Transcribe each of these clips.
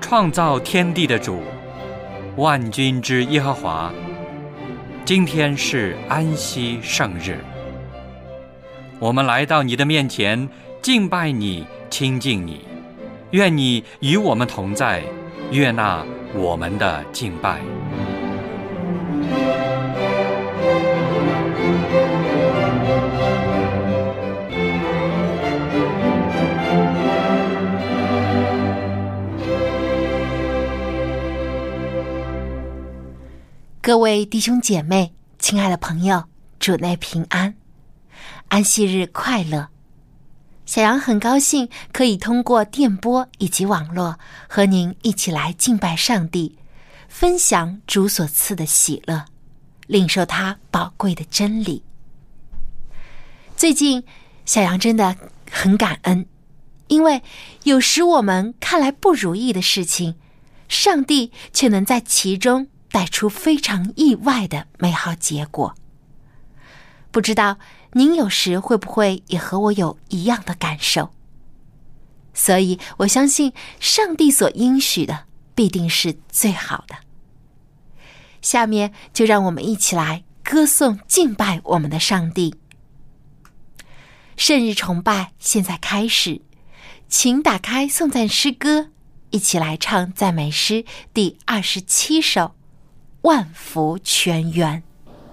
创造天地的主，万军之耶和华，今天是安息圣日。我们来到你的面前，敬拜你，亲近你。愿你与我们同在，悦纳我们的敬拜。 各位弟兄姐妹，亲爱的朋友，主内平安，安息日快乐。小杨很高兴可以通过电波以及网络和您一起来敬拜上帝，分享主所赐的喜乐，领受他宝贵的真理。最近小杨真的很感恩，因为有时我们看来不如意的事情，上帝却能在其中带出非常意外的美好结果。不知道您有时会不会也和我有一样的感受？所以我相信上帝所应许的必定是最好的。下面就让我们一起来歌颂敬拜我们的上帝。圣日崇拜现在开始，请打开颂赞诗歌，一起来唱赞美诗第27首，万福全圆。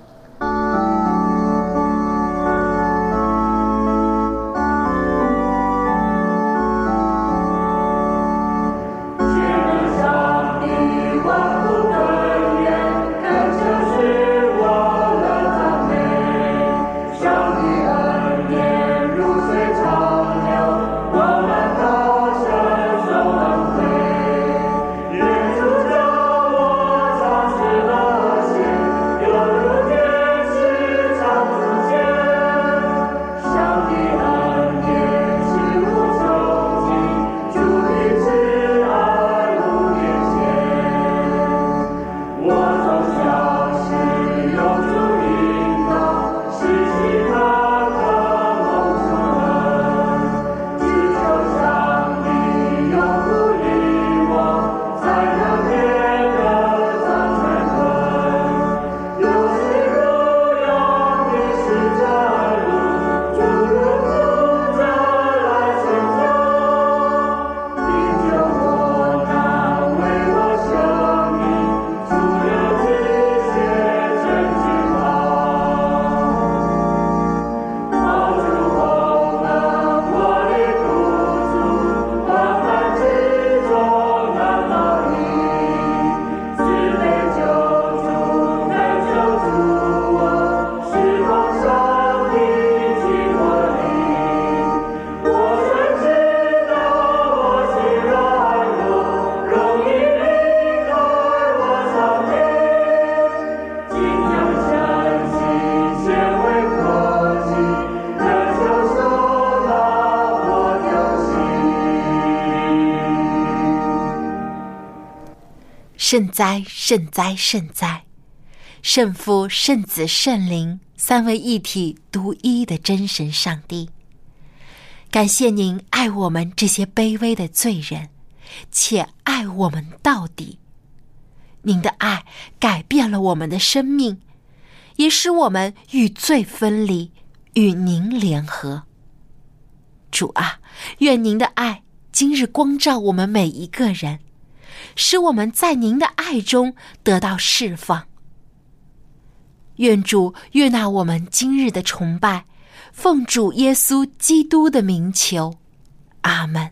圣哉，圣哉，圣哉！圣父、圣子、圣灵，三位一体独一的真神上帝，感谢您爱我们这些卑微的罪人，且爱我们到底。您的爱改变了我们的生命，也使我们与罪分离，与您联合。主啊，愿您的爱今日光照我们每一个人，使我们在您的爱中得到释放。愿主悦纳我们今日的崇拜，奉主耶稣基督的名求，阿们。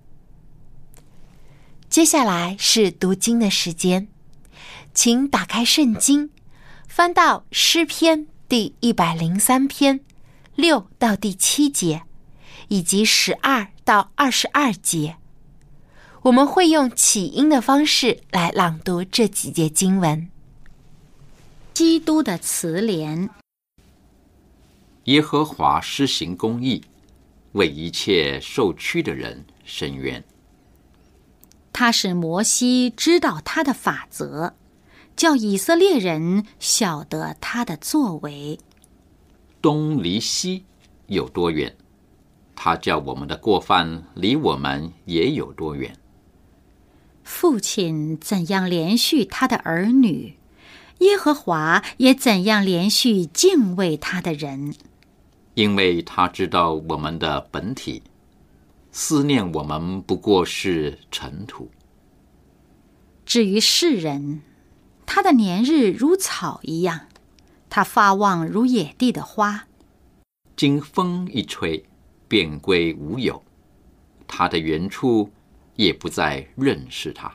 接下来是读经的时间，请打开圣经，翻到诗篇第103篇6到第7节，以及12到22节。我们会用起音的方式来朗读这几节经文。 基督的慈怜。 耶和华施行公义，为一切受屈的人伸冤。 他使摩西知道他的法则，叫以色列人晓得他的作为。 东离西有多远，他叫我们的过犯离我们也有多远。 父亲怎样连续他的儿女，耶和华也怎样连续敬畏他的人。 因为他知道我们的本体，思念我们不过是尘土。 至于世人，他的年日如草一样，他发旺如野地的花， 经风一吹，便归无有，他的原处也不再认识他。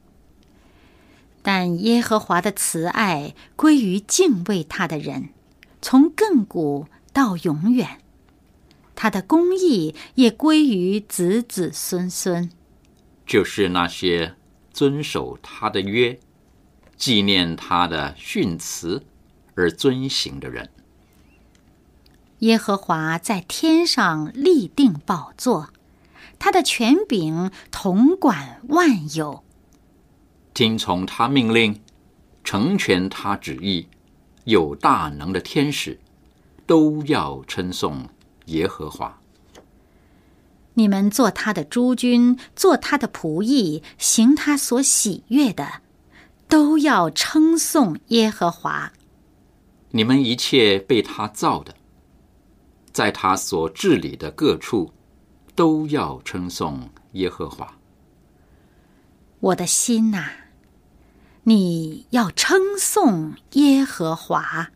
但耶和华的慈爱归于敬畏他的人，从亘古到永远，他的公义也归于子子孙孙， 就是那些遵守他的约，纪念他的训词而遵行的人。 耶和华在天上立定宝座，他的权柄统管万有。 听从他命令，成全他旨意，有大能的天使都要称颂耶和华。 你们做他的诸军，做他的仆役，行他所喜悦的，都要称颂耶和华。 你们一切被他造的，在他所治理的各处，都要称颂耶和华。 我的心哪，你要称颂耶和华。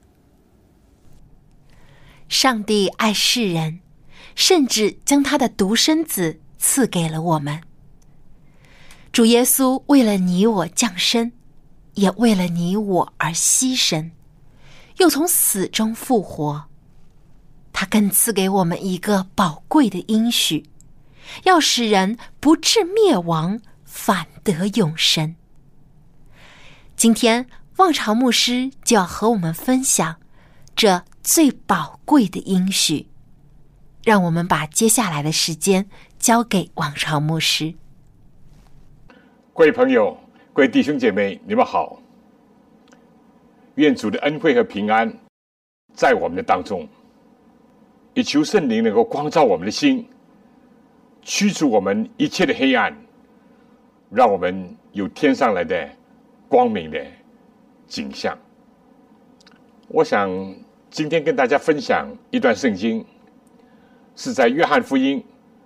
上帝爱世人，甚至将他的独生子赐给了我们。主耶稣为了你我降生，也为了你我而牺牲，又从死中复活。他更赐给我们一个宝贵的应许，要使人不至灭亡，反得永生。今天望潮牧师就要和我们分享这最宝贵的应许，让我们把接下来的时间交给望潮牧师。 各位朋友，各位弟兄姐妹，你们好。愿主的恩惠和平安在我们的当中，也求圣灵能够光照我们的心，驱除我们一切的黑暗，让我们有天上来的光明的景象。我想今天跟大家分享一段圣经，是在约翰福音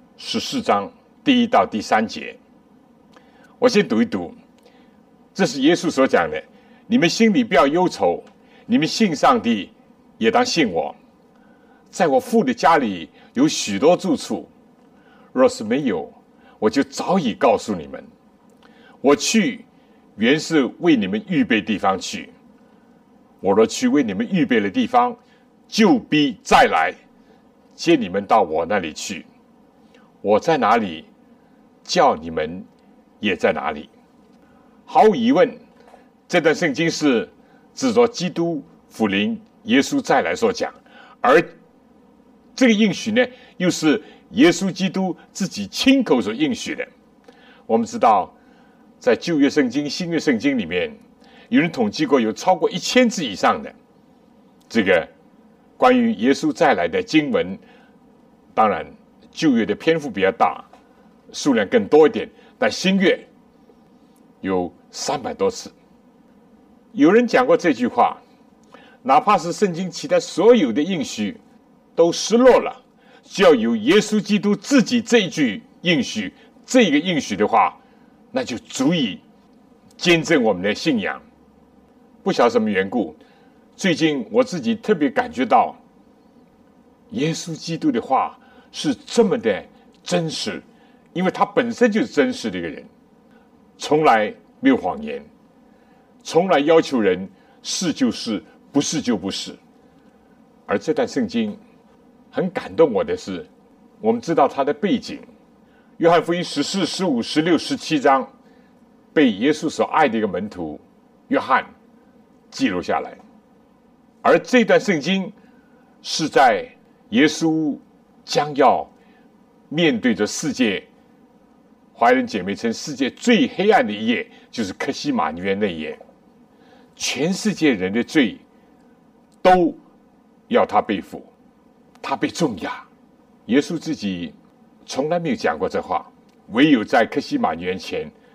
14章第1到第3节。我先读一读，这是耶稣所讲的：你们心里不要忧愁，你们信上帝也当信我。在我父的家里有许多住处，若是没有，我就早已告诉你们。我去原是为你们预备地方去，我若去为你们预备了地方，就必再来接你们到我那里去。我在哪里，叫你们也在哪里。毫无疑问，这段圣经是指着基督复临耶稣再来所讲，而这个应许呢，又是耶稣基督自己亲口所应许的。我们知道在旧约圣经、新约圣经里面，有人统计过有超过1000字以上的这个关于耶稣再来的经文。当然旧约的篇幅比较大，数量更多一点，但新约有300多次。有人讲过这句话，哪怕是圣经其他所有的应许都失落了，只要有耶稣基督自己这一句应许，这个应许的话，那就足以见证我们的信仰。不晓得什么缘故，最近我自己特别感觉到耶稣基督的话是这么的真实，因为他本身就是真实的一个人，从来没有谎言，从来要求人是就是，不是就不是。而这段圣经很感动我的是，我们知道它的背景，约翰福音14、15、16、17章被耶稣所爱的一个门徒约翰记录下来，而这段圣经是在耶稣将要面对着世界，华人姐妹称世界最黑暗的一夜，就是客西马尼园那一夜，全世界人的罪都要他背负，他被重压。耶稣自己从来没有讲过这话，唯有在客西马尼园前，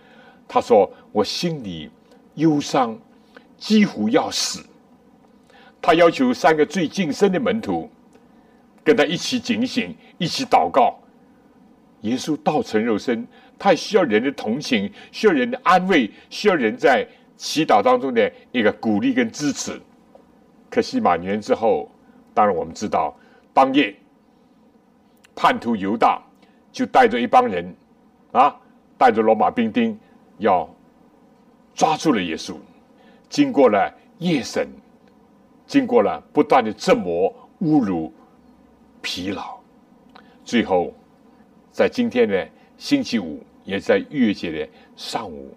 他说：“我心里忧伤，几乎要死。”他要求3个最近身的门徒跟他一起警醒，一起祷告。耶稣道成肉身，他也需要人的同情，需要人的安慰，需要人在祈祷当中的一个鼓励跟支持。客西马尼园之后，当然我们知道，当夜叛徒犹大就带着一帮人带着罗马兵丁要抓住了耶稣。经过了夜审，经过了不断的折磨、侮辱、疲劳，最后在今天的星期五，也在逾越节的上午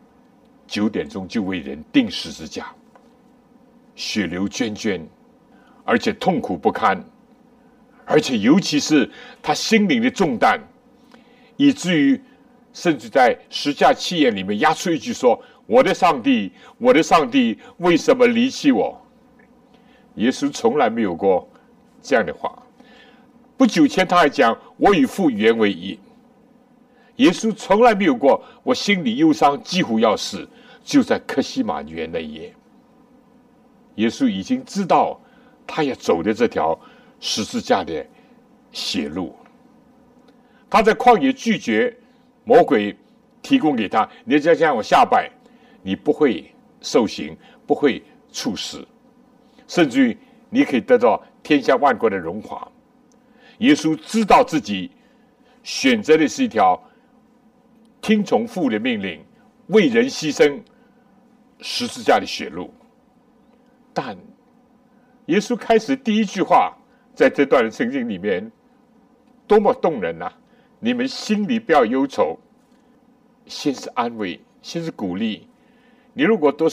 9点钟，就为人钉十字架，血流涓涓，而且痛苦不堪，而且尤其是他心灵的重担，以至于甚至在十架七言里面压出一句说：“我的上帝，我的上帝，为什么离弃我？”耶稣从来没有过这样的话。不久前他还讲：“我与父原为一。”耶稣从来没有过我心里忧伤，几乎要死，就在客西马尼园那一夜。耶稣已经知道他要走的这条十字架的血路。他在旷野拒绝魔鬼提供给他：“你只要向我下拜，你不会受刑，不会处死，甚至于你可以得到天下万国的荣华。”耶稣知道自己选择的是一条听从父的命令，为人牺牲十字架的血路。但耶稣开始第一句话，在这段的圣经里面多么动人啊！你们心里不要忧愁，先是安慰，先是鼓励。你如果读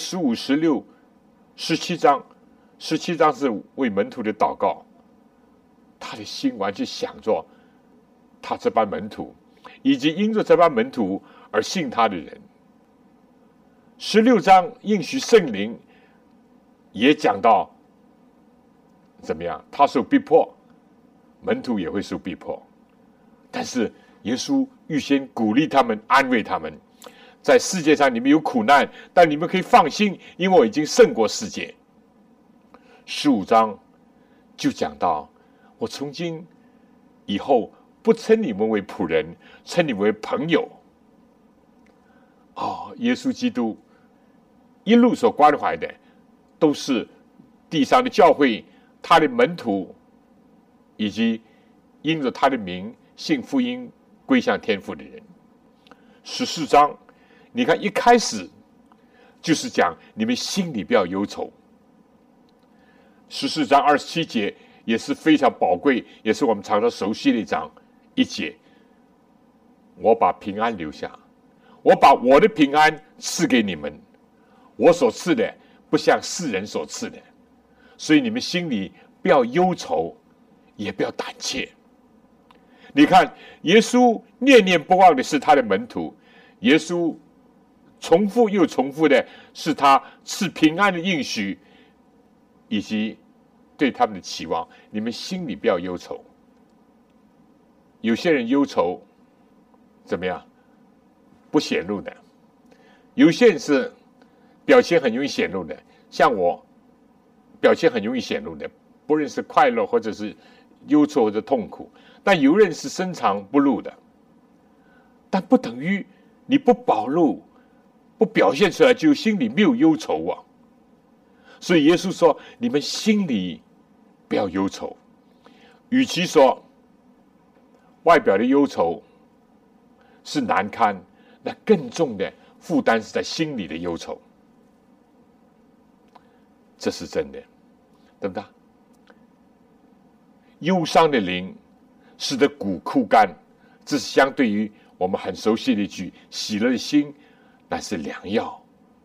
15、16、17章，17章是为门徒的祷告，他的心完全想着他这班门徒，以及因着这班门徒而信他的人。16章应许圣灵，也讲到怎么样，他受逼迫，门徒也会受逼迫，但是耶稣预先鼓励他们，安慰他们，在世界上你们有苦难，但你们可以放心，因为我已经胜过世界。15章就讲到，我从今以后不称你们为仆人，称你们为朋友。耶稣基督一路所关怀的都是地上的教会，他的门徒，以及因着他的名信福音归向天父的人。14章你看一开始就是讲你们心里不要忧愁。14章27节也是非常宝贵，也是我们常常熟悉的一节：我把平安留下，我把我的平安赐给你们，我所赐的不像世人所赐的，所以你们心里不要忧愁，也不要胆怯。你看耶稣念念不忘的是他的门徒，耶稣重复又重复的是他赐平安的应许，以及对他们的期望。你们心里不要忧愁。有些人忧愁怎么样？不显露的。有些人是表现很容易显露的，像我表现很容易显露的，不论是快乐或者是忧愁或者痛苦。但有人是深藏不露的，但不等于你不暴露不表现出来就心里没有忧愁啊。所以耶稣说你们心里不要忧愁，与其说外表的忧愁是难堪，那更重的负担是在心里的忧愁，这是真的，对不对？忧伤的灵使得骨枯干，这是相对于我们很熟悉的一句：喜乐的心乃是良药。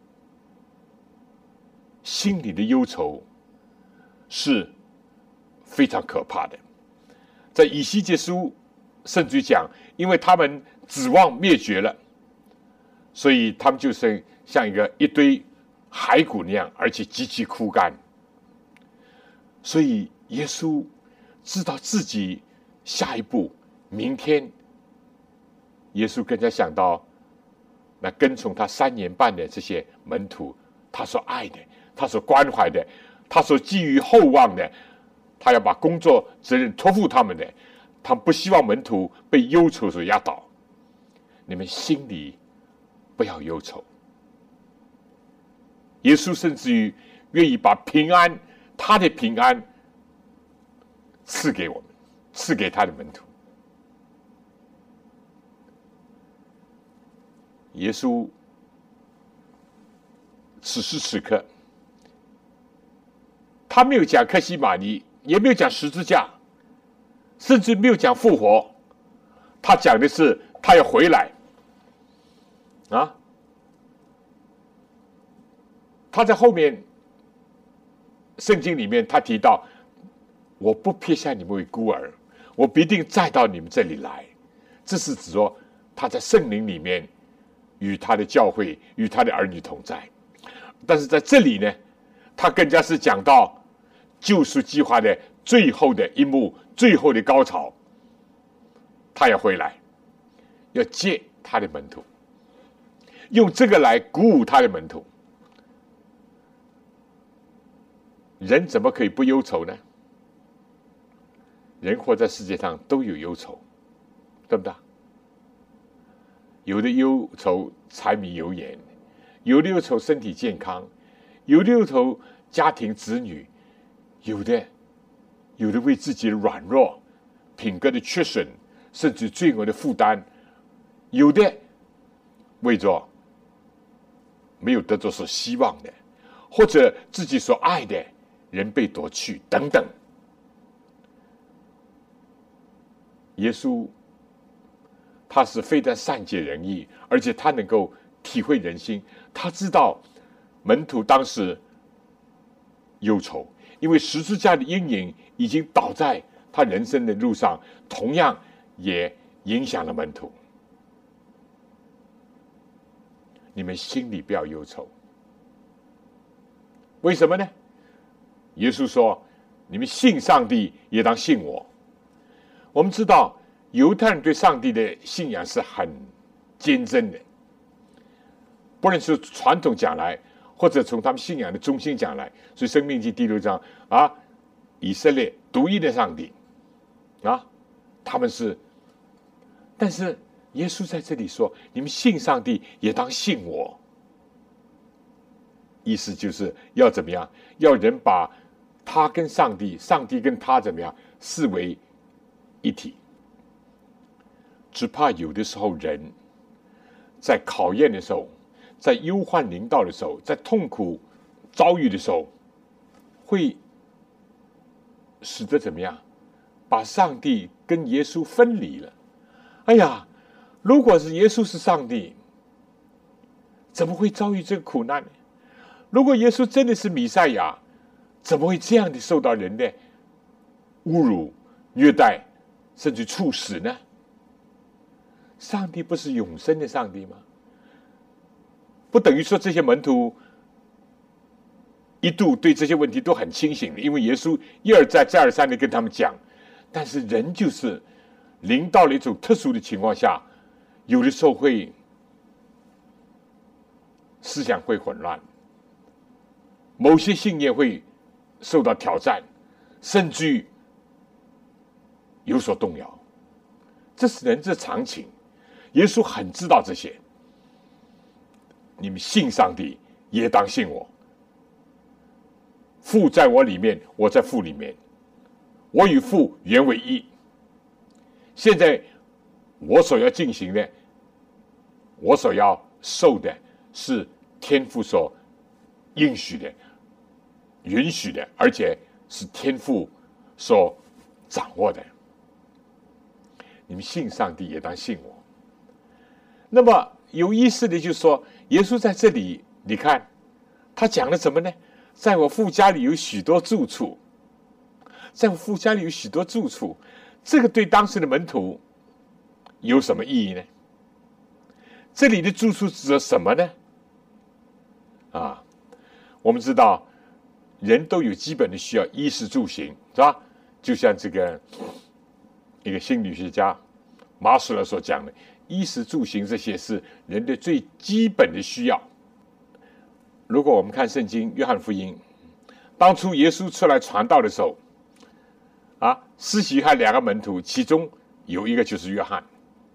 心里的忧愁是非常可怕的。在以西结书甚至讲，因为他们指望灭绝了，所以他们就是像一堆骸骨那样，而且极其枯干。所以耶稣知道自己下一步明天，耶稣更加想到那跟从他3年半的这些门徒，他所爱的，他所关怀的，他所寄予厚望的，他要把工作责任托付他们的，他不希望门徒被忧愁所压倒。你们心里不要忧愁。耶稣甚至于愿意把平安，他的平安赐给我们，赐给他的门徒。耶稣此时此刻，他没有讲客西马尼，也没有讲十字架，甚至没有讲复活，他讲的是他要回来啊！他在后面圣经里面他提到，我不撇下你们为孤儿，我必定再到你们这里来。这是指说他在圣灵里面与他的教会与他的儿女同在。但是在这里呢，他更加是讲到救赎计划的最后的一幕，最后的高潮，他要回来，要接他的门徒，用这个来鼓舞他的门徒。人怎么可以不忧愁呢？人活在世界上都有忧愁，对不对？有的忧愁柴米油盐，有的忧愁身体健康，有的忧愁家庭子女，有的为自己的软弱、品格的缺损，甚至罪恶的负担，有的为着没有得着所希望的，或者自己所爱的人被夺去等等。耶稣他是非但善解人意，而且他能够体会人心。他知道门徒当时忧愁，因为十字架的阴影已经倒在他人生的路上，同样也影响了门徒。你们心里不要忧愁，为什么呢？耶稣说：“你们信上帝，也当信我。”我们知道犹太人对上帝的信仰是很坚贞的，不论是传统讲来，或者从他们信仰的中心讲来。所以申命记第6章啊，以色列独一的上帝啊，他们是。但是耶稣在这里说：“你们信上帝，也当信我。”意思就是要怎么样？要人把他跟上帝，上帝跟他怎么样视为一体。只怕有的时候人在考验的时候，在忧患临到的时候，在痛苦遭遇的时候，会使得怎么样把上帝跟耶稣分离了。哎呀，如果是耶稣是上帝，怎么会遭遇这个苦难呢？如果耶稣真的是弥赛亚，怎么会这样的受到人的侮辱、虐待，甚至处死呢？上帝不是永生的上帝吗？不等于说这些门徒一度对这些问题都很清醒的，因为耶稣一而再再而三的跟他们讲。但是人就是临到了一种特殊的情况下，有的时候会思想会混乱，某些信念会受到挑战，甚至于有所动摇。这是人之常情，耶稣很知道这些。你们信上帝，也当信我。父在我里面，我在父里面，我与父原为一。现在我所要进行的，我所要受的，是天父所应许的、允许的，而且是天父所掌握的。你们信上帝，也当信我。那么有意思的就是说，耶稣在这里，你看他讲了什么呢？在我父家里有许多住处，在我父家里有许多住处，这个对当时的门徒有什么意义呢？这里的住处指的什么呢？啊，我们知道人都有基本的需要，衣食住行，是吧？就像这个一个心理学家马斯洛所讲的， 衣食住行这些是人的最基本的需要。如果我们看圣经约翰福音，当初耶稣出来传道的时候，施洗约翰2个门徒，其中有一个就是约翰，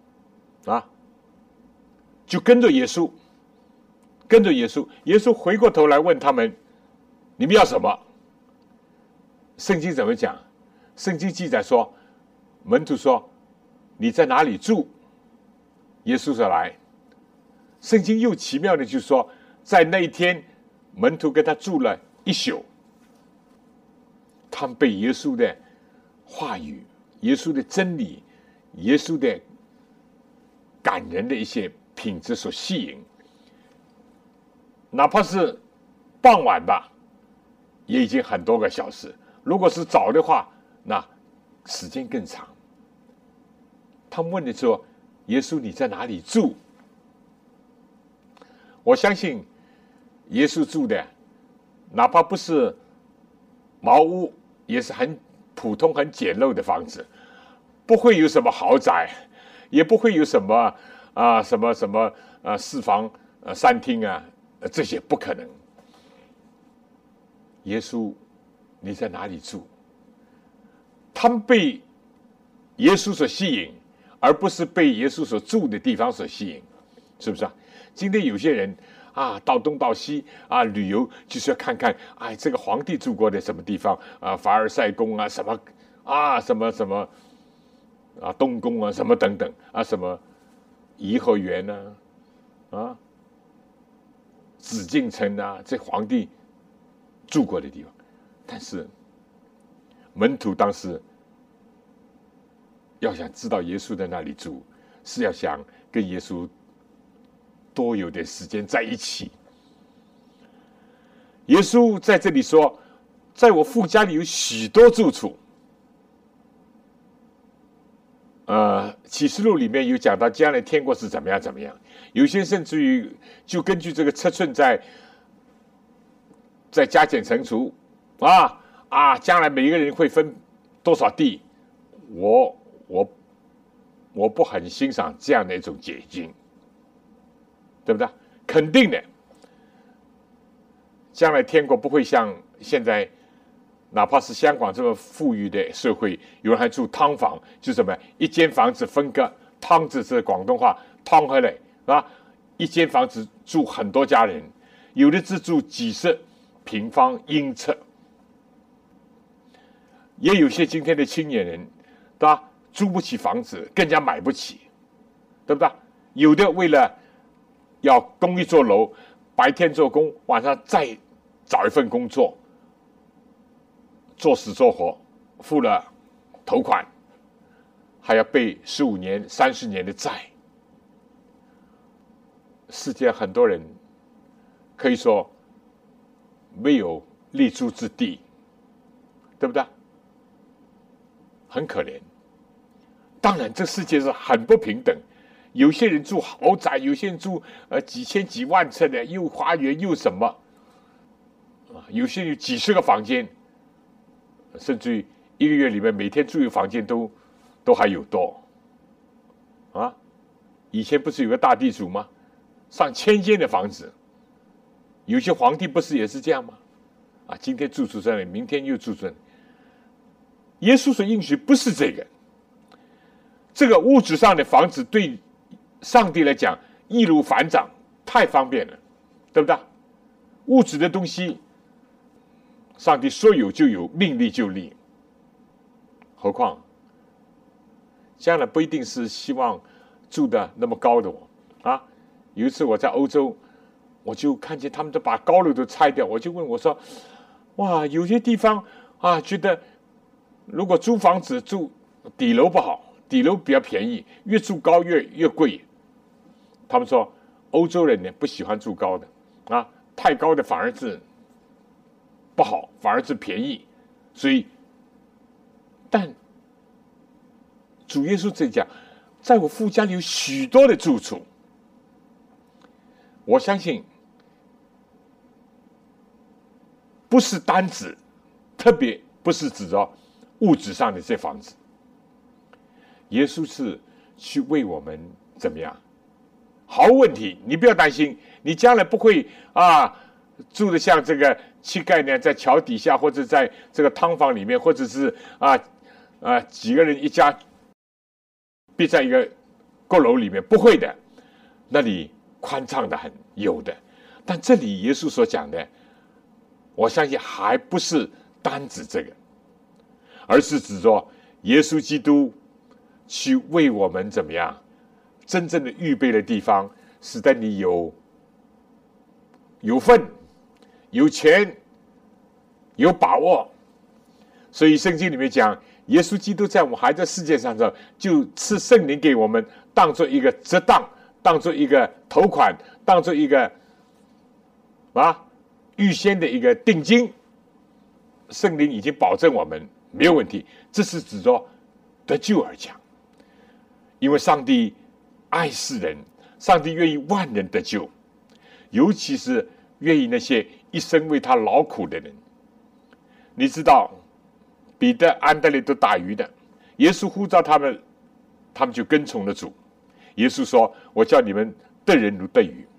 就跟着耶稣，耶稣回过头来问他们：你们要什么？圣经怎么讲？圣经记载说，门徒说：你在哪里住？耶稣说来。圣经又奇妙的就说，在那一天，门徒跟他住了1宿，他们被耶稣的话语、耶稣的真理、耶稣的感人的一些品质所吸引。哪怕是傍晚吧，也已经很多个小时。如果是早的话，那时间更长。他们问的说：耶稣，你在哪里住？我相信耶稣住的哪怕不是茅屋，也是很普通很简陋的房子，不会有什么豪宅，也不会有什么4房3厅这些不可能。耶稣，你在哪里住？他们被耶稣所吸引，而不是被耶稣所住的地方所吸引，是不是？今天有些人到东到西旅游，就是要看看这个皇帝住过的什么地方凡尔赛宫什么东宫什么等等什么颐和园紫禁城这皇帝住过的地方。但是门徒当时要想知道耶稣在那里住，是要想跟耶稣多有点时间在一起。耶稣在这里说，在我父家里有许多住处。启示录里面有讲到将来天国是怎么样怎么样，有些甚至于就根据这个尺寸在加减乘除将来每一个人会分多少地。我不很欣赏这样的一种解经，对不对？肯定的，将来天国不会像现在，哪怕是香港这么富裕的社会，有人还住汤房，就什么一间房子分个汤字是广东话汤回来一间房子住很多家人，有的只住几十平方英尺。也有些今天的青年人，对吧？租不起房子，更加买不起，对不对？有的为了要供一座楼，白天做工，晚上再找一份工作，做死做活，付了头款，还要背15年、30年的债。世界很多人可以说没有立足之地，对不对？很可怜。当然，这世界是很不平等，有些人住豪宅，有些人住几千几万尺的，又花园又什么有些人有几十个房间，甚至于1个月里面每天住一个房间都还有多以前不是有个大地主吗？上1000间的房子，有些皇帝不是也是这样吗？今天住这里，明天又住这里。耶稣所应许不是这个。这个物质上的房子对上帝来讲易如反掌，太方便了，对不对？物质的东西，上帝说有就有，命立就立。何况将来不一定是希望住的那么高的有一次我在欧洲，我就看见他们都把高楼都拆掉，我就问我说：哇，有些地方觉得如果租房子住底楼不好，底楼比较便宜，越住高越贵。他们说欧洲人呢不喜欢住高的太高的反而是不好，反而是便宜。所以但主耶稣这里讲，在我父家里有许多的住处。我相信不是单指，特别不是指着物质上的这房子，耶稣是去为我们怎么样？毫无问题，你不要担心，你将来不会住的像这个乞丐呢，在桥底下，或者在这个汤房里面，或者是几个人一家闭在一个阁楼里面，不会的，那里宽敞的很，有的。但这里耶稣所讲的，我相信还不是单指这个，而是指着耶稣基督去为我们怎么样真正的预备的地方，使得你有份、有权、有把握。所以圣经里面讲，耶稣基督在我们还在世界上的时候，就赐圣灵给我们，当做一个折当，当做一个头款，当做一个预先的一个定金。圣灵已经保证我们没有问题，这是指着得救而讲。因为上帝爱世人，上帝愿意万人得救，尤其是愿意那些一生为他劳苦的人。你知道彼得、安德烈都打鱼的，耶稣呼召他们，他们就跟从了主。耶稣说，我叫你们得人如得鱼。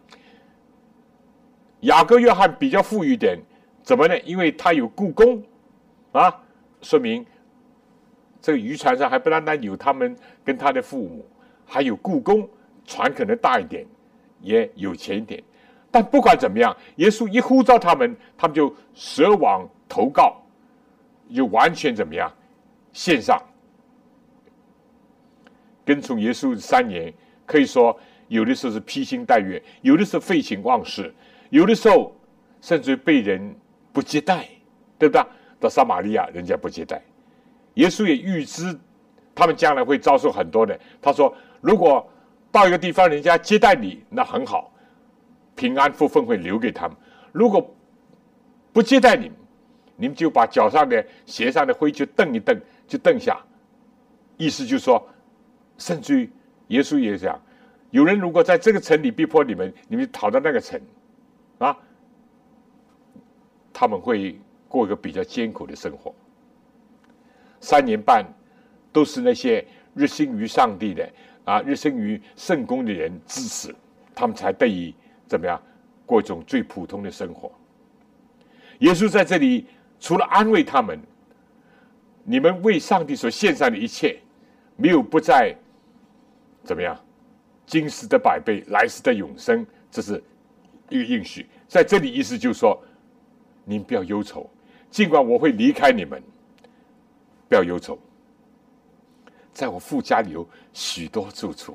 雅各、约翰比较富裕一点，怎么呢？因为他有雇工说明这个渔船上还不单单有他们跟他的父母，还有雇工，船可能大一点，也有钱一点。但不管怎么样，耶稣一呼召他们，他们就舍网投告，就完全怎么样献上。跟从耶稣3年，可以说有的时候是披星戴月，有的时候废寝忘食，有的时候甚至被人不接待，对不对？到撒玛利亚人家不接待，耶稣也预知他们将来会遭受很多的。他说，如果到一个地方人家接待你，那很好，平安福分会留给他们。如果不接待你们，你们就把脚上的鞋上的灰就蹬一蹬，就蹬下。意思就是说，甚至于耶稣也讲，有人如果在这个城里逼迫你们，你们逃到那个城他们会过一个比较艰苦的生活。3年半都是那些热心于上帝的热心于圣工的人支持，他们才得以怎么样过一种最普通的生活。耶稣在这里除了安慰他们，你们为上帝所献上的一切，没有不在怎么样今世的100倍，来世的永生，这是一个应许。在这里意思就是说，您不要忧愁，尽管我会离开你们，不要忧愁，在我父家里有许多住处。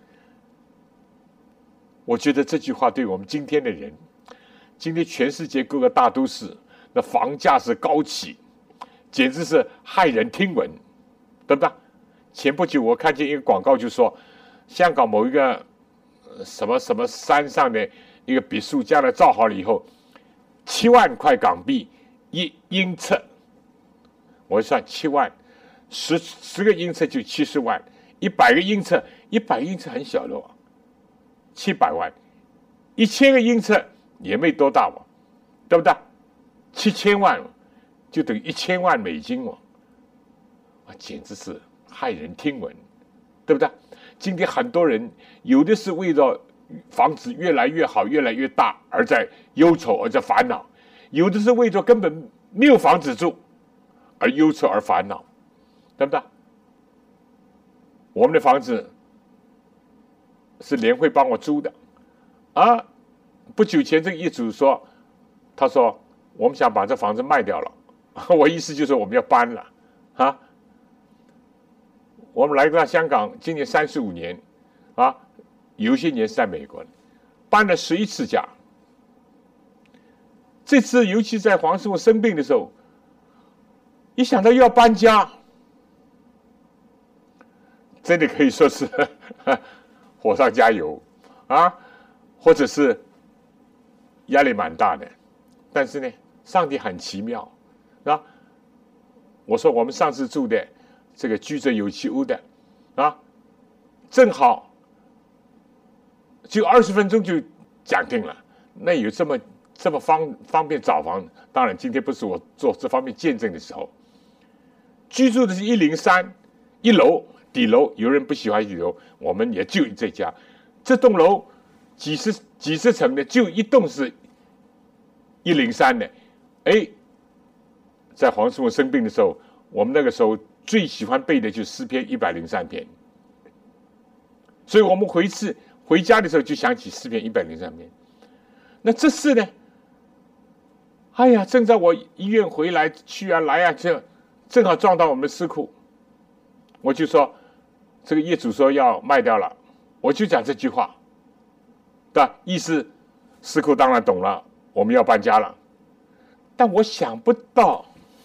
我觉得这句话对我们今天的人，今天全世界各个大都市那房价是高起，简直是骇人听闻，对不对？前不久我看见一个广告，就说香港某一个什么什么山上的一个别墅，将来造好了以后，7万块港币1英尺，我算7万，10个英尺就70万，100个英尺，100英尺很小的700万，1000个英尺也没多大对不对？7000万就等于1000万美金简直是骇人听闻，对不对？今天很多人有的是为了房子越来越好、越来越大而在忧愁、而在烦恼，有的是为了根本没有房子住而忧愁而烦恼，对不对？我们的房子是联会帮我租的不久前这个业主说，他说我们想把这房子卖掉了，我意思就是我们要搬了我们来到香港今年35年有些年是在美国，搬了11次家。这次尤其在黄师傅生病的时候，一想到又要搬家，真的可以说是火上加油或者是压力蛮大的。但是呢，上帝很奇妙我说我们上次住的这个居者有其屋的正好就20分钟就讲定了。那有这么方便找房，当然今天不是我做这方面见证的时候。居住的是103，1楼底楼，有人不喜欢底楼，我们也就这家。这栋楼几十层的，就一栋是103的。哎，在黄师傅生病的时候，我们那个时候最喜欢背的就是诗篇103篇，所以我们回家的时候就想起诗篇103篇。那这事呢？哎呀，正在我医院回来去啊来啊，正好撞到我们的尸库，我就说这个业主说要卖掉了，我就讲这句话，对吧？意思尸库当然懂了，我们要搬家了。但我想不到，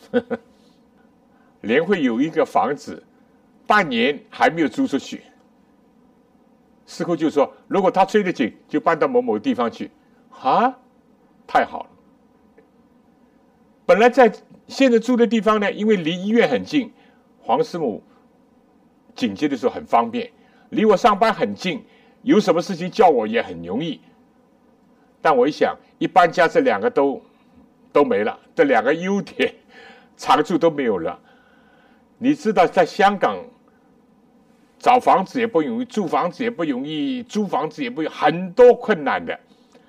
连会有一个房子半年还没有租出去，尸库就说如果他催得紧，就搬到某某地方去。啊，太好了！本来在现在住的地方呢，因为离医院很近，黄师母紧接的时候很方便，离我上班很近，有什么事情叫我也很容易。但我一想，一搬家这两个都没了，这两个优点长处都没有了。你知道，在香港找房子也不容易，住房子也不容易，租房子也不容易，很多困难的。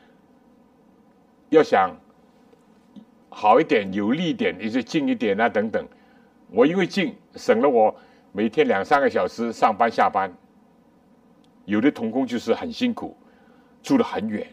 要想好一点、有利一点，也就近一点啊，等等。我因为近，省了我每天2-3个小时上班下班。有的同工就是很辛苦，住得很远。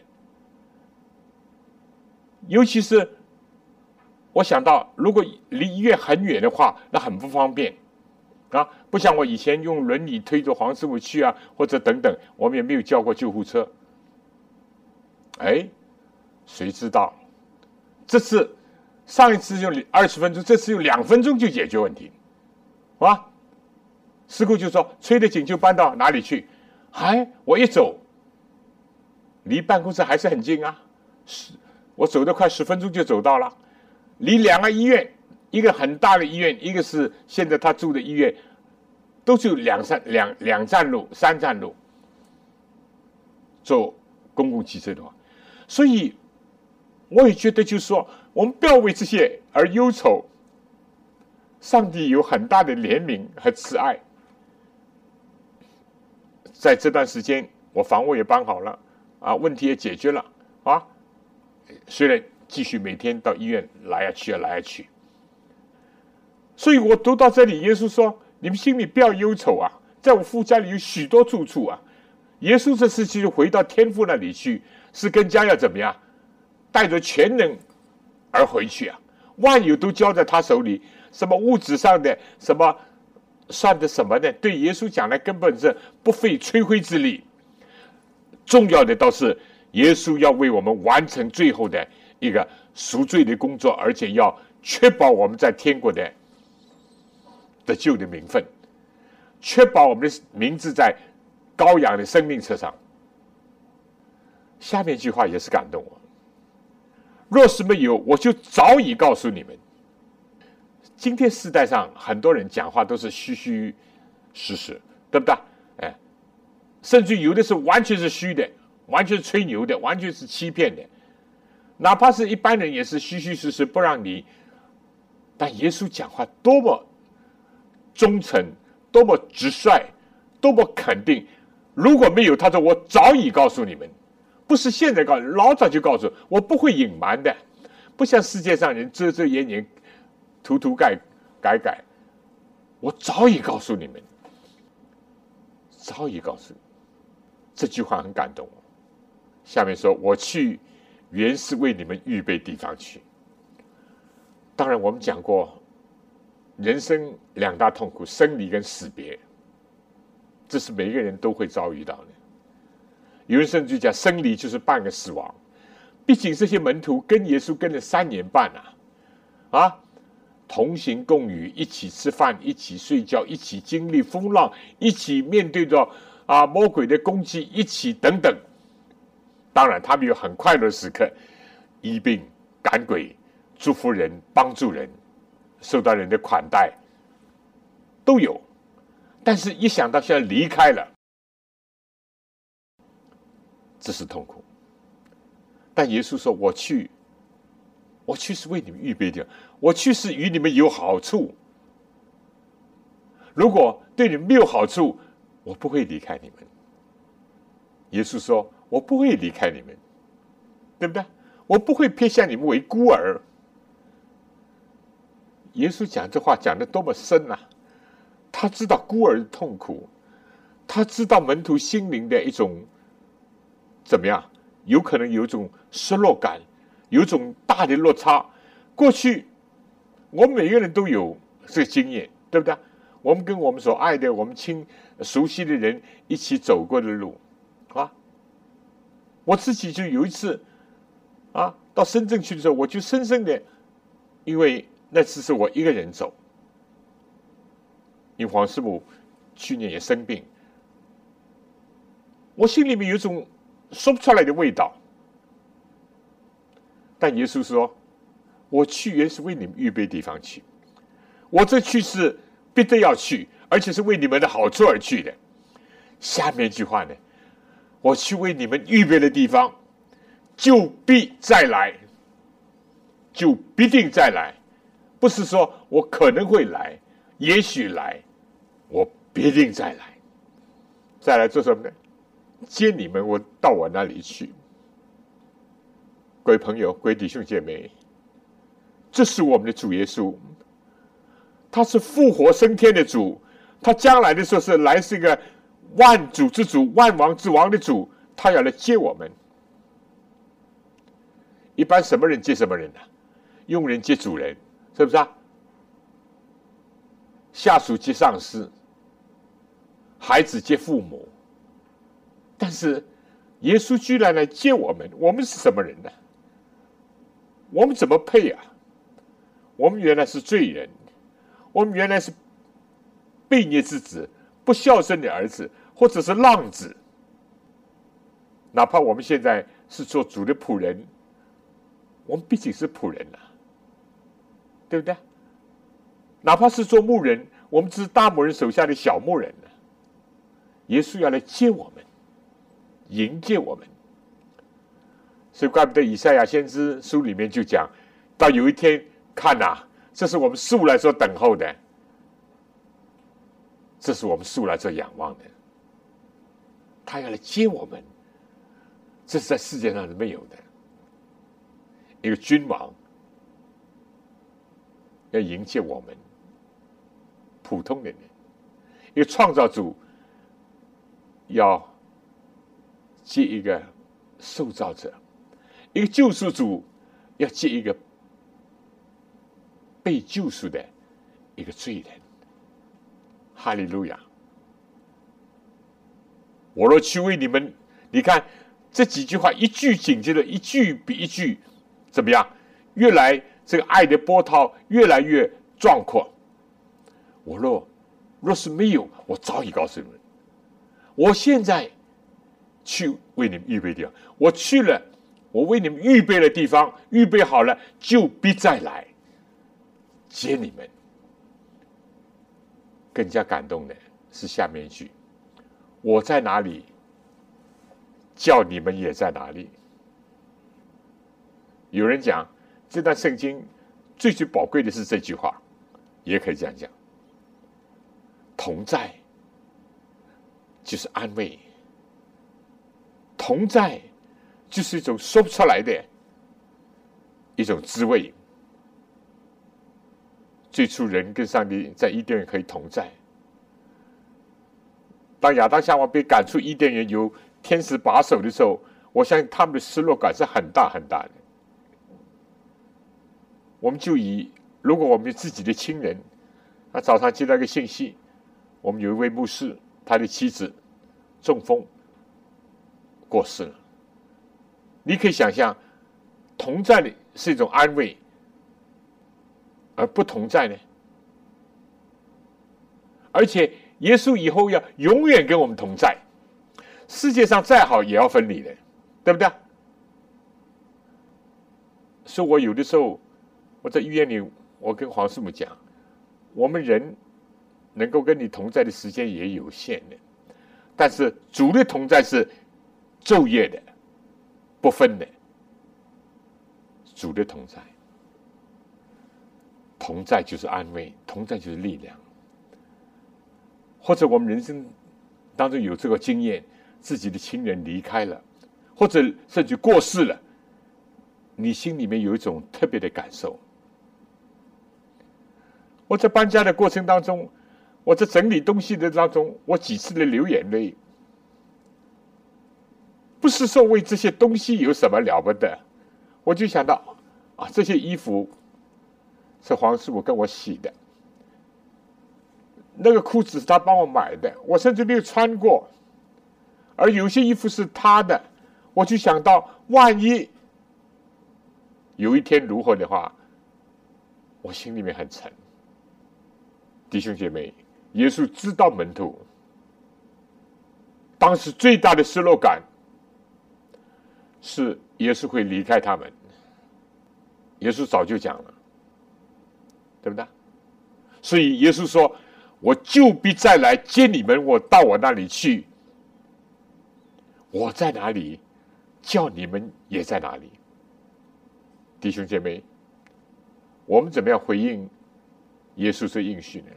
尤其是我想到，如果离医院很远的话，那很不方便啊！不像我以前用轮椅推着黄师傅去啊，或者等等，我们也没有叫过救护车。哎。谁知道这次上一次用20分钟，这次用2分钟就解决问题，啊！师傅就说催得紧就搬到哪里去，我一走，离办公室还是很近啊，我走得快10分钟就走到了，离2个医院，一个很大的医院，一个是现在他住的医院，都是有两站路、3站路，坐公共汽车的话，所以。我也觉得，就是说，我们不要为这些而忧愁。上帝有很大的怜悯和慈爱。在这段时间，我房屋也搬好了，啊，问题也解决了，啊，虽然继续每天到医院来呀去啊来呀去。所以我读到这里，耶稣说：“你们心里不要忧愁啊，在我父家里有许多住处啊。”耶稣这次就回到天父那里去，是跟家要怎么样？带着全能而回去啊！万有都交在他手里，什么物质上的，什么算的什么呢？对耶稣讲来根本是不费吹灰之力。重要的倒是耶稣要为我们完成最后的一个赎罪的工作，而且要确保我们在天国的救的名分，确保我们的名字在羔羊的生命册上。下面一句话也是感动我。若是没有，我就早已告诉你们。今天世代上很多人讲话都是虚虚实实，对不对？甚至有的是完全是虚的，完全是吹牛的，完全是欺骗的。哪怕是一般人也是虚虚实实，不让你。但耶稣讲话多么忠诚，多么直率，多么肯定。如果没有，他说我早已告诉你们。不是现在告诉，老早就告诉我，不会隐瞒的，不像世界上人遮遮掩掩、涂涂改改。我早已告诉你们，早已告诉你。这句话很感动我。下面说，我去原是为你们预备地方去。当然，我们讲过，人生2大痛苦，生离跟死别，这是每个人都会遭遇到的。有人甚至讲生离就是半个死亡，毕竟这些门徒跟耶稣跟了3年半啊，同行共语，一起吃饭，一起睡觉，一起经历风浪，一起面对着魔鬼的攻击，一起等等。当然，他们有很快乐的时刻，医病、赶鬼、祝福人、帮助人、受到人的款待，都有。但是，一想到现在离开了，这是痛苦。但耶稣说：“我去是为你们预备的，我去是与你们有好处。 如果对你们没有好处，我不会离开你们。耶稣说：“我不会离开你们，对不对？我不会撇下你们为孤儿。”耶稣讲这话讲得多么深啊！他知道孤儿的痛苦，他知道门徒心灵的一种怎么样，有可能有一种失落感，有一种大的落差。过去我们每个人都有这个经验，对不对？我们跟我们所爱的、我们熟悉的人一起走过的路啊。我自己就有一次啊，到深圳去的时候，我就深深的，因为那次是我一个人走，因为黄师母去年也生病，我心里面有一种说不出来的味道。但耶稣说：“我去原是为你们预备地方去，我这去是必定要去，而且是为你们的好处而去的。”下面一句话呢，我去为你们预备的地方，就必再来，就必定再来，不是说我可能会来，也许来，我必定再来。再来做什么呢？接你们到我那里去。各位朋友，各位弟兄姐妹，这是我们的主耶稣，他是复活升天的主，他将来的时候是一个万主之主、万王之王的主，他要来接我们。一般什么人接什么人呢？佣人接主人，是不是啊？下属接上司，孩子接父母。但是耶稣居然来接我们，我们是什么人呢？我们怎么配啊？我们原来是罪人，我们原来是悖逆之子，不孝顺的儿子，或者是浪子。哪怕我们现在是做主的仆人，我们毕竟是仆人啊，对不对？哪怕是做牧人，我们只是大牧人手下的小牧人呢。耶稣要来接我们，迎接我们。所以怪不得以赛亚先知书里面就讲到有一天，看啊，这是我们素来所等候的，这是我们素来所仰望的，他要来接我们，这是在世界上是没有的。一个君王要迎接我们普通的人，一个创造主要接一个受造者，一个救赎主要接一个被救赎的一个罪人。哈利路亚！我若去为你们，你看这几句话，一句紧接着一句比一句怎么样？越来这个爱的波涛越来越壮阔。我若是没有，我早已告诉你们，我现在去为你们预备地方，我去了，我为你们预备的地方预备好了，就必再来接你们。更加感动的是下面一句：我在哪里，叫你们也在哪里。有人讲这段圣经最宝贵的是这句话，也可以这样讲：同在就是安慰，同在就是一种说不出来的一种滋味。最初人跟上帝在伊甸园可以同在，当亚当夏娃被赶出伊甸园有天使把守的时候，我相信他们的失落感是很大很大的。我们就如果我们自己的亲人，他早上接到一个信息，我们有一位牧师，他的妻子中风过世了，你可以想象，同在的是一种安慰，而不同在呢？而且耶稣以后要永远跟我们同在，世界上再好也要分离的，对不对？所以我有的时候我在医院里，我跟黄师母讲，我们人能够跟你同在的时间也有限的，但是主的同在是昼夜的，不分的。主的同在，同在就是安慰，同在就是力量。 或者我们人生当中有这个经验，自己的亲人离开了，或者甚至过世了，你心里面有一种特别的感受。我在搬家的过程当中，我在整理东西的当中，我几次的流眼泪，不是说为这些东西有什么了不得，我就想到啊，这些衣服是黄师傅跟我洗的，那个裤子是他帮我买的，我甚至没有穿过，而有些衣服是他的，我就想到万一有一天如何的话，我心里面很沉。弟兄姐妹，耶稣知道门徒当时最大的失落感是耶稣会离开他们，耶稣早就讲了，对不对？所以耶稣说，我就必再来接你们，我到我那里去，我在哪里，叫你们也在哪里。弟兄姐妹，我们怎么样回应耶稣这应许呢？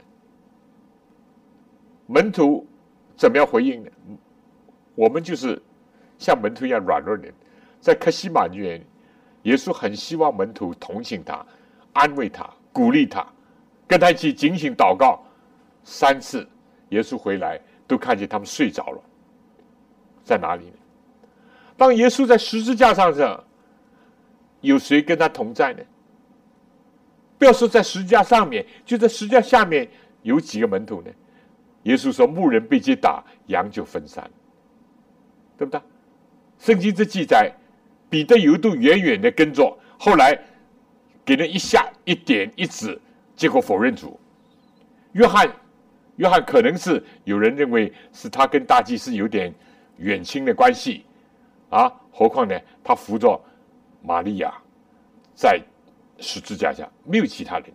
门徒怎么样回应呢？我们就是像门徒一样软弱的人。在客西马尼园，耶稣很希望门徒同情他，安慰他，鼓励他，跟他一起警醒祷告。3次耶稣回来都看见他们睡着了，在哪里呢？当耶稣在十字架上，有谁跟他同在呢？不要说在十字架上面，就在十字架下面有几个门徒呢？耶稣说，牧人被击打，羊就分散，对不对？圣经这记载，彼得有一度远远的跟着，后来给人一下一点一指，结果否认主。约翰可能是有人认为是他跟大祭司有点远亲的关系啊，何况呢，他扶着玛利亚在十字架下，没有其他人。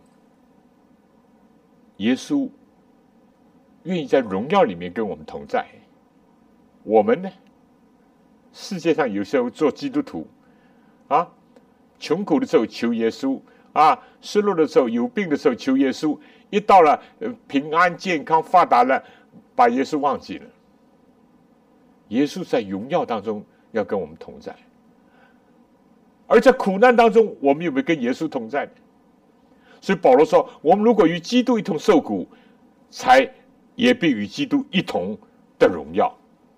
耶稣愿意在荣耀里面跟我们同在。我们呢，世界上有时候做基督徒啊，穷苦的时候求耶稣啊，失落的时候有病的时候求耶稣，一到了平安健康发达了，把耶稣忘记了。耶稣在荣耀当中要跟我们同在，而在苦难当中，我们有没有跟耶稣同在呢？所以保罗说，我们如果与基督一同受苦，才也必与基督一同的荣耀。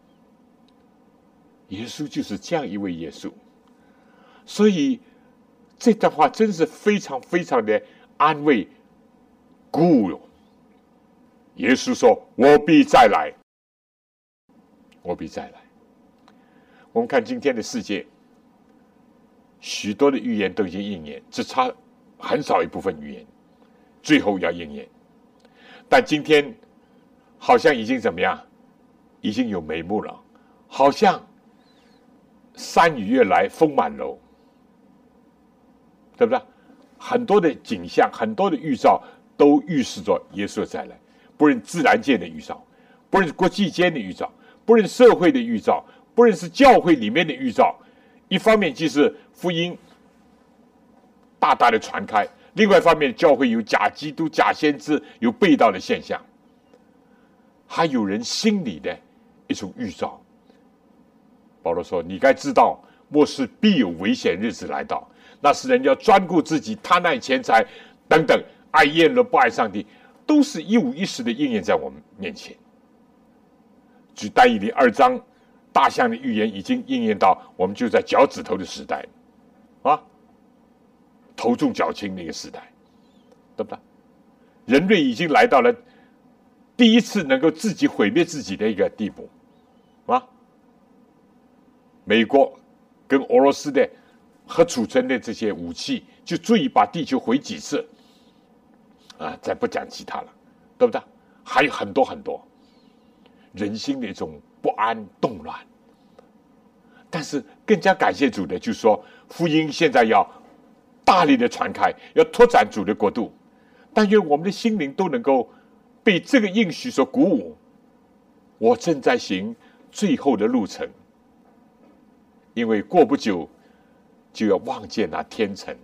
耶稣就是这样一位耶稣，所以这段话真是非常非常的安慰鼓舞。耶稣说，我必再来，我必再来。我们看今天的世界，许多的预言都已经应验，只差很少一部分预言最后要应验。但今天好像已经怎么样，已经有眉目了，好像山雨欲来风满楼，对不对？很多的景象，很多的预兆都预示着耶稣再来，不论自然界的预兆，不论国际间的预兆，不论社会的预兆，不论是教会里面的预兆。一方面就是福音大大的传开，另外一方面教会有假基督、假先知，有背道的现象，还有人心里的一种预兆。保罗说，你该知道末世必有危险日子来到，那时人要专顾自己，贪爱钱财等等，爱宴乐不爱上帝，都是一五一十的应验在我们面前。举但以理2章，大象的预言已经应验到我们就在脚趾头的时代啊，头重脚轻那个时代，对不对？人类已经来到了第一次能够自己毁灭自己的一个地步啊！美国跟俄罗斯的核储存的这些武器，就足以把地球毁几次啊！再不讲其他了，对不对？还有很多很多人心的一种不安动乱。但是更加感谢主的，就是说福音现在要大力的传开，要拓展主的国度。但愿我们的心灵都能够被这个应许所鼓舞。我正在行最后的路程，因为过不久就要望见那天城。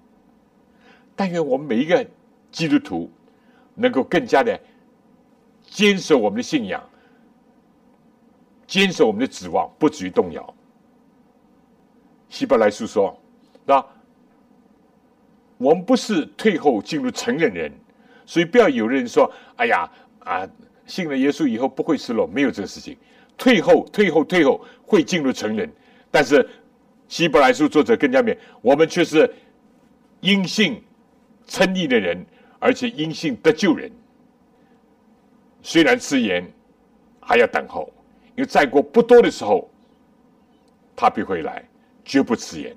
但愿我们每一个基督徒能够更加的坚守我们的信仰，坚守我们的指望，不至于动摇。希伯来书说，那我们不是退后进入成人人，所以不要有人说，哎呀信了耶稣以后不会失落，没有这个事情。退后会进入成人，但是希伯来书作者更加明，我们却是因信称义的人，而且因信得救人。虽然迟延，还要等候，因为再过不多的时候，他必会来，绝不迟延。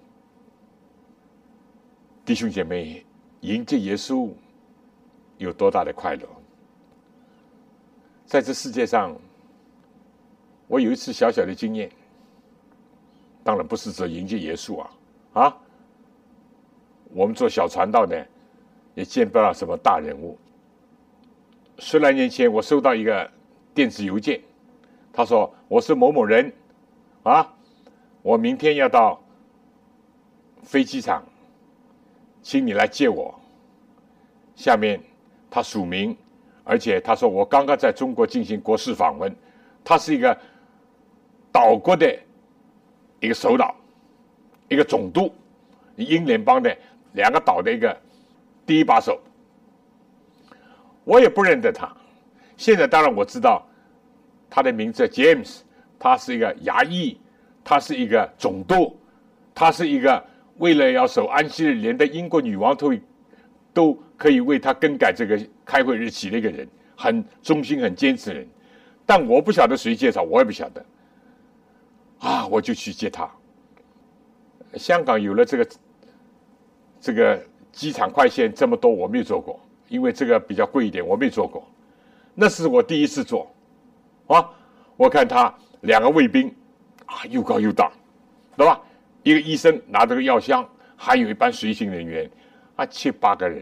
弟兄姐妹，迎接耶稣有多大的快乐？在这世界上，我有一次小小的经验，当然不是指迎接耶稣啊！我们做小传道的，也见不到什么大人物。10来年前，我收到一个电子邮件，他说：“我是某某人，我明天要到飞机场，请你来接我。”下面他署名，而且他说我刚刚在中国进行国事访问，他是一个岛国的一个首脑，一个总督，英联邦的2个岛的一个第一把手。我也不认得他，现在当然我知道他的名字 James， 他是一个衙役，他是一个总督，他是一个为了要守安息日，连的英国女王都可以为他更改这个开会日期的一个人，很忠心很坚持的人。但我不晓得谁介绍，我也不晓得我就去接他。香港有了这个机场快线这么多，我没有做过，因为这个比较贵一点，我没做过。那是我第一次做我看他2个卫兵又高又大，对吧？一个医生拿着个药箱，还有一班随行人员7、8个人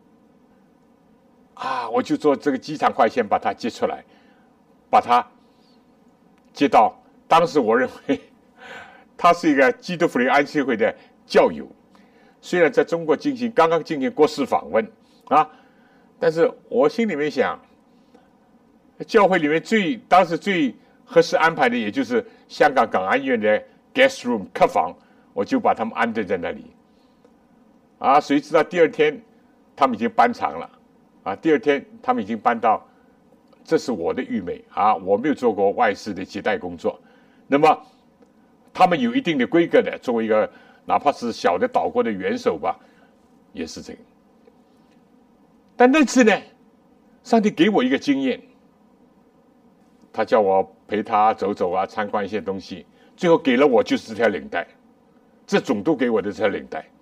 我就坐这个机场快线把他接出来，把他接到，当时我认为他是一个基督福音安息会的教友，虽然在中国刚刚进行国事访问但是我心里面想，教会里面当时最合适安排的也就是香港港安医院的 guest room 客房，我就把他们安顿在那里谁知道第2天他们已经搬场了第2天他们已经搬到，这是我的愚昧我没有做过外事的接待工作。那么他们有一定的规格的，作为一个哪怕是小的岛国的元首吧，也是这个。但那次呢，上帝给我一个经验，他叫我陪他走走参观一些东西，最后给了我就是这条领带，这总督给我的这条领带。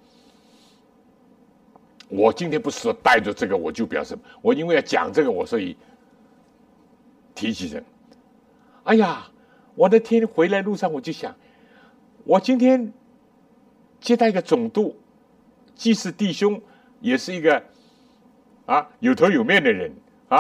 我今天不是说带着这个我就表示，我因为要讲这个，所以提起这。哎呀，我那天回来路上我就想，我今天接待一个总督，既是弟兄，也是一个有头有面的人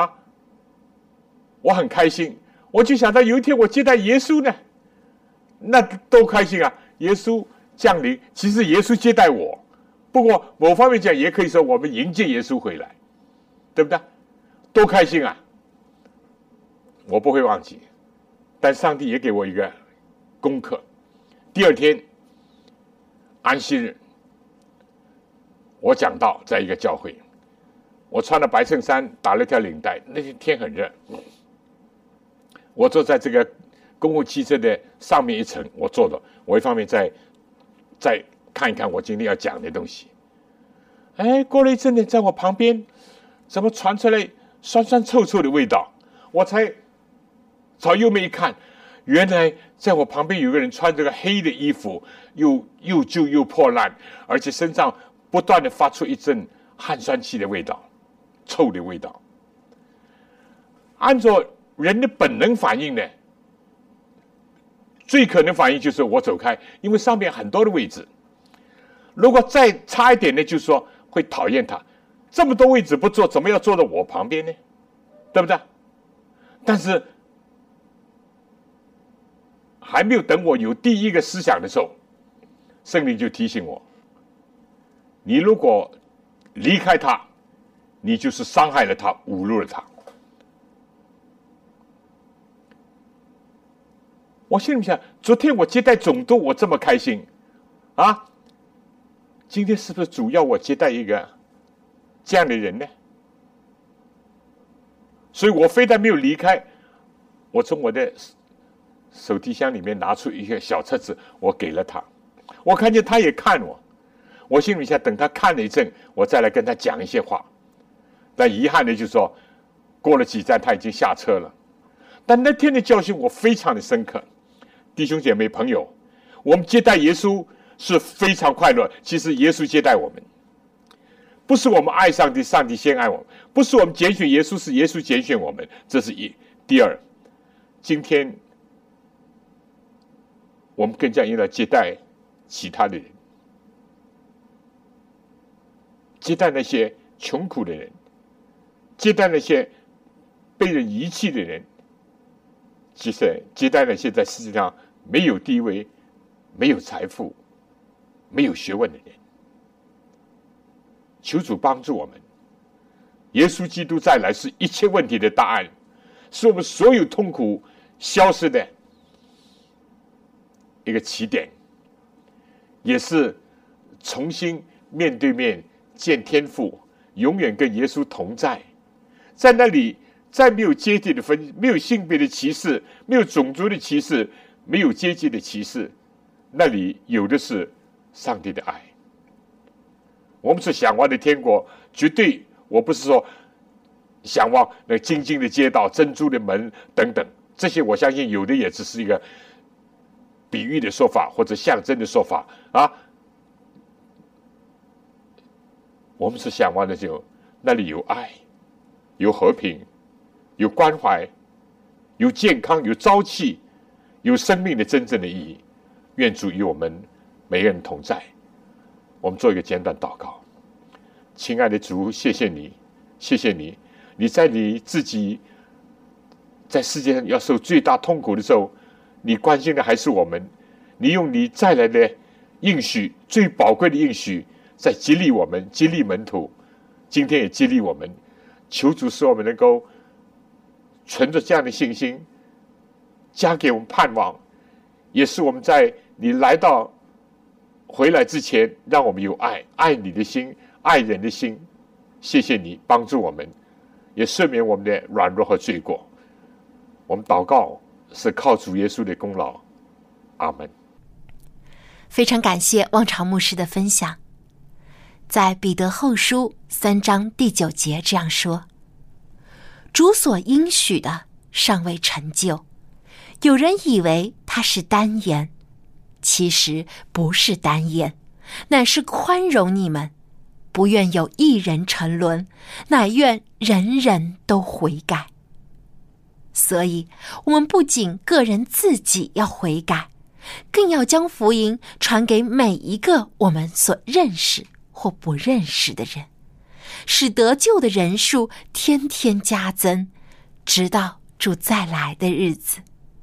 我很开心。我就想到有一天我接待耶稣呢，那多开心耶稣降临，其实耶稣接待我。不过某方面讲，也可以说我们迎接耶稣回来，对不对？多开心我不会忘记。但上帝也给我一个功课。第2天安息日，我讲道在一个教会，我穿了白衬衫，打了一条领带，那天很热，我坐在这个公共汽车的上面一层，我坐着，我一方面在看一看我今天要讲的东西。过了一阵呢，在我旁边怎么传出来酸酸臭臭的味道？我才朝右面一看，原来在我旁边有个人穿这个黑的衣服，又旧又破烂，而且身上不断的发出一阵汗酸气的味道，臭的味道。按照人的本能反应呢，最可能反应就是我走开，因为上面很多的位置。如果再差一点呢，就是说会讨厌他，这么多位置不坐，怎么要坐到我旁边呢？对不对？但是还没有等我有第一个思想的时候，圣灵就提醒我，你如果离开他，你就是伤害了他，侮辱了他。 我心里想，昨天我接待总督，我这么开心啊，今天是不是主要我接待一个这样的人呢？所以我非但没有离开，我从我的手提箱里面拿出一个小册子，我给了他。我看见他也看我，我心里想，等他看了一阵，我再来跟他讲一些话。但遗憾的就是说，过了几站他已经下车了。但那天的教训我非常的深刻。弟兄姐妹朋友，我们接待耶稣是非常快乐，其实耶稣接待我们，不是我们爱上帝，上帝先爱我们，不是我们拣选耶稣，是耶稣拣选我们，这是一。第二，今天我们更加应该接待其他的人，接待那些穷苦的人，接待那些被人遗弃的人，接待那些在世界上没有地位、没有财富、没有学问的人。求主帮助我们，耶稣基督再来是一切问题的答案，是我们所有痛苦消失的一个起点，也是重新面对面见天父，永远跟耶稣同在。在那里再没有阶级的分，没有性别的歧视，没有种族的歧视，没有阶级的歧视，那里有的是上帝的爱。我们是向往的天国，绝对我不是说向往那晶晶的街道、珍珠的门等等，这些我相信有的也只是一个比喻的说法或者象征的说法啊。我们是向往的就那里有爱，有和平，有关怀，有健康，有朝气，有生命的真正的意义。愿主与我们每个人同在。我们做一个简短祷告。亲爱的主，谢谢你，谢谢你，你在你自己在世界上要受最大痛苦的时候，你关心的还是我们。你用你再来的应许，最宝贵的应许，在激励我们，激励门徒，今天也激励我们。求主使我们能够存着这样的信心，加给我们盼望，也是我们在你来到回来之前，让我们有爱，爱你的心，爱人的心。谢谢你帮助我们，也赦免我们的软弱和罪过。我们祷告是靠主耶稣的功劳。阿门。 非常感谢望潮牧师的分享。在彼得后书3章第9节这样说：主所应许的尚未成就，有人以为他是单言，其实不是单言，乃是宽容你们，不愿有一人沉沦，乃愿人人都悔改。所以我们不仅个人自己要悔改，更要将福音传给每一个我们所认识或不认识的人，使得救的人数天天加增，直到主再来的日子。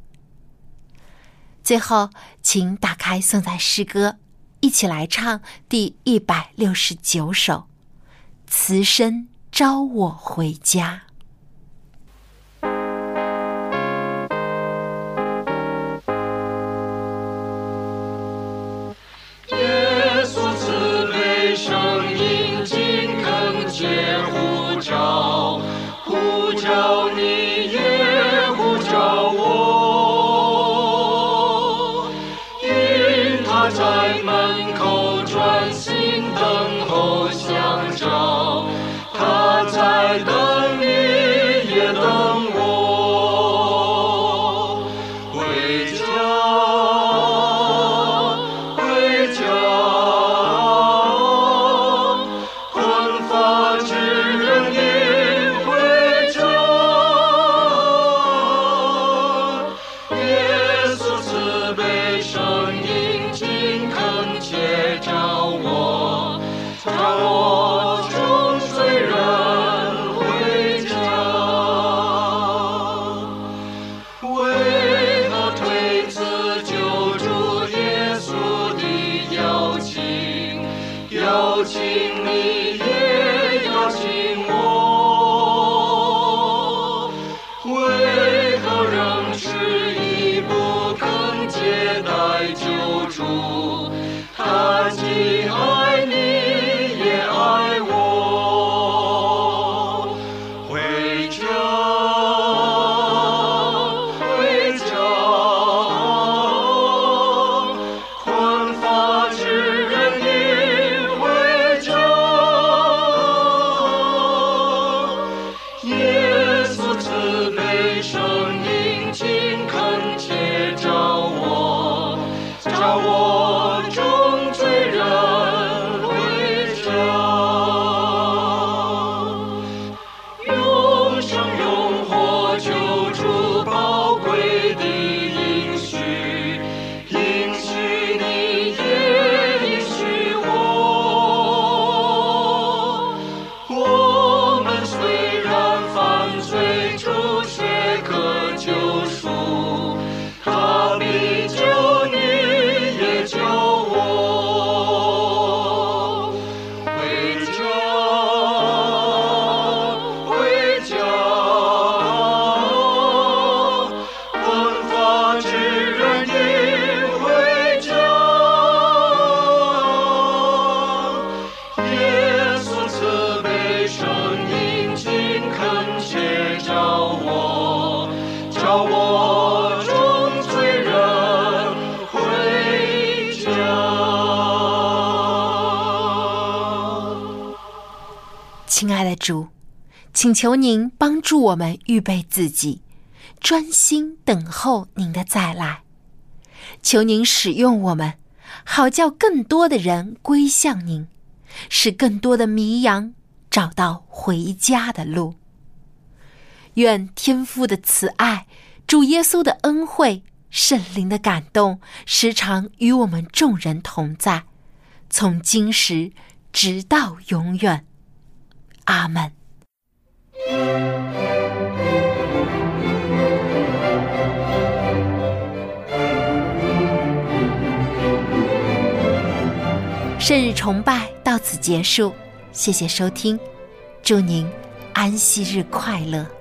最后，请打开颂赞诗歌，一起来唱第169首，慈声召我回家。 呼召你也呼召我，因他在门口专心等候相招，他在等你也等我，回家回家，困乏之人也邀请你也邀请我，为何仍迟疑不肯亲爱的主，请求您帮助我们预备自己，专心等候您的再来。求您使用我们，好叫更多的人归向您，使更多的迷羊找到回家的路。愿天父的慈爱，主耶稣的恩惠，圣灵的感动，时常与我们众人同在，从今时直到永远。阿们。圣日崇拜到此结束，谢谢收听，祝您安息日快乐。